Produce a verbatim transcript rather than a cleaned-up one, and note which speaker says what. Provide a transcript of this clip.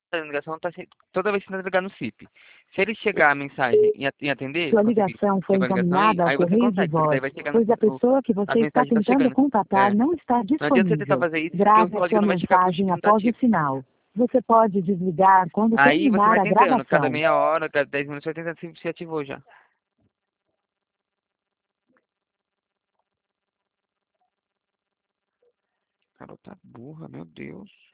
Speaker 1: A ligação tá se- toda vez que você ligar no C I P. Se ele chegar a mensagem em a- em atender,
Speaker 2: Sua
Speaker 1: conseguir
Speaker 2: ligação foi
Speaker 1: chegou a ligação aí,
Speaker 2: encaminhada ao
Speaker 1: aí você
Speaker 2: correio de
Speaker 1: consegue, porque daí
Speaker 2: voz,
Speaker 1: vai chegar no,
Speaker 2: pois a
Speaker 1: o-
Speaker 2: pessoa que
Speaker 1: as
Speaker 2: você está
Speaker 1: mensagens tá
Speaker 2: tentando
Speaker 1: chegando.
Speaker 2: contatar
Speaker 1: É.
Speaker 2: não está
Speaker 1: Não adianta você tentar
Speaker 2: disponível.
Speaker 1: fazer isso, porque o
Speaker 2: Grave a
Speaker 1: código
Speaker 2: sua
Speaker 1: não vai chegar pro
Speaker 2: mensagem
Speaker 1: chip, não tá
Speaker 2: após o
Speaker 1: ativo.
Speaker 2: sinal. Você pode desligar quando
Speaker 1: Aí você
Speaker 2: terminar
Speaker 1: vai
Speaker 2: a
Speaker 1: tentando, cada
Speaker 2: gravação.
Speaker 1: meia hora, cada dez minutos, você vai tentando se, se ativou já. Garota burra, meu Deus.